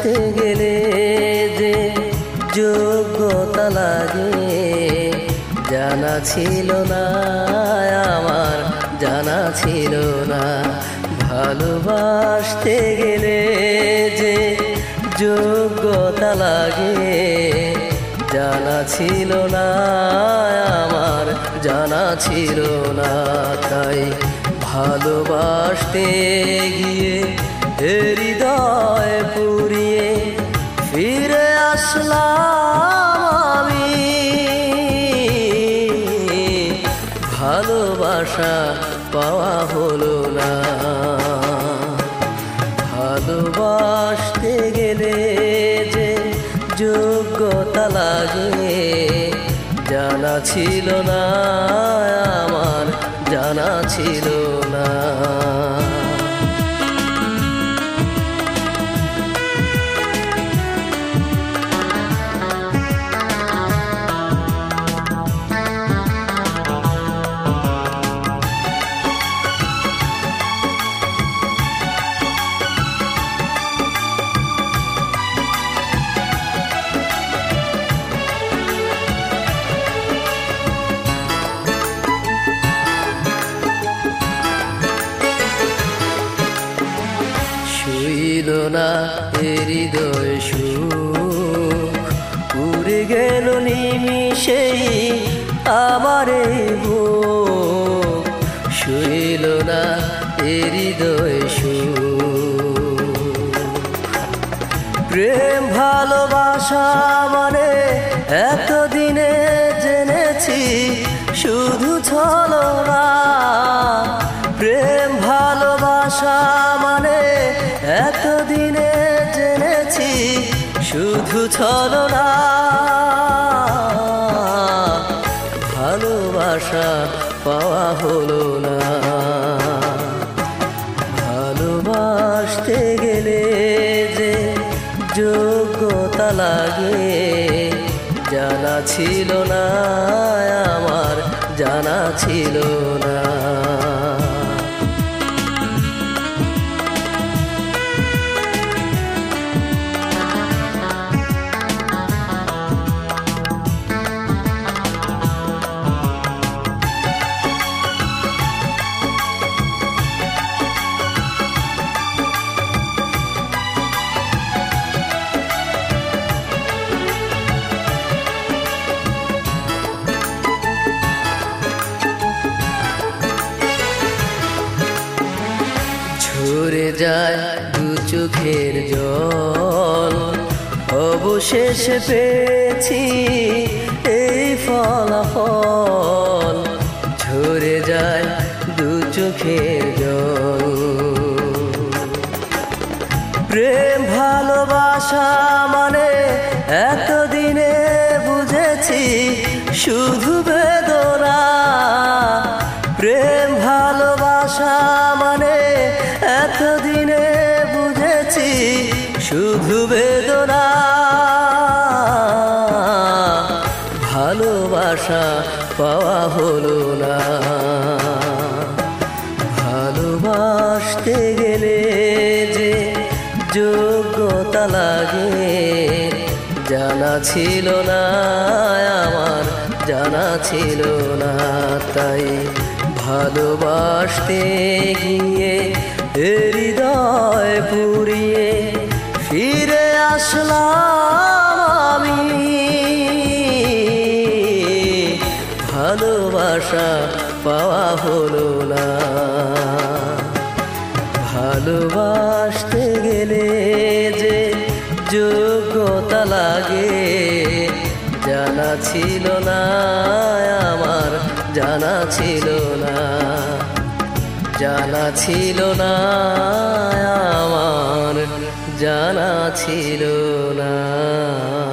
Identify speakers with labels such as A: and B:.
A: ভালোবাসতে গেলে যে যোগ্যতা লাগে জানা ছিল না আমার, জানা ছিল না। ভালোবাসতে গেলে যে যোগ্যতা লাগে জানা ছিল না আমার, জানা ছিল না। তাই ভালোবাসতে গিয়ে হৃদয় পুড়িয়ে ফিরে আসলাম আমি। ভালোবাসা পাওয়া হলো না। ভালোবাসতে গেলে যে যোগ্যতা লাগে জানা ছিল না আমার, জানা ছিল না। ছিল না হৃদয় সুখ, উড়ে গেল নিমিষেই আমার বুক। শুইল না হৃদয় সুখ। প্রেম ভালোবাসা মানে এতদিনে জেনেছি শুধু ছলনা। প্রেম ভালোবাসা মানে এতদিনে জেনেছি শুধু ছলনা। ভালোবাসা পাওয়া হলো না। ভালোবাসতে গেলে যে যোগ্যতা লাগে জানা ছিল না আমার, জানা ছিল না। ঝরে যায় দু চোখের জল, অবশেষে পেয়েছি এই ফলাফল। ঝরে যায় দু চোখের জল। প্রেম ভালোবাসা মানে এতদিনে বুঝেছি শুধু বেদনা। প্রেম ভালোবাসা মানে এতদিনে বুঝেছি শুধু বেদনা। ভালোবাসা পাওয়া হলো না। ভালোবাসতে গেলে যে যোগ্যতা লাগে জানা ছিল না আমার, জানা ছিল না। তাই ভালোবাসতে গিয়ে হৃদয় পুড়িয়ে ফিরে আসলাম আমি। ভালোবাসা পাওয়া হলো না। ভালোবাসতে গেলে যে যোগ্যতা লাগে জানা ছিল না আমার, জানা ছিল না, জানা ছিল না আমার, জানা ছিল না।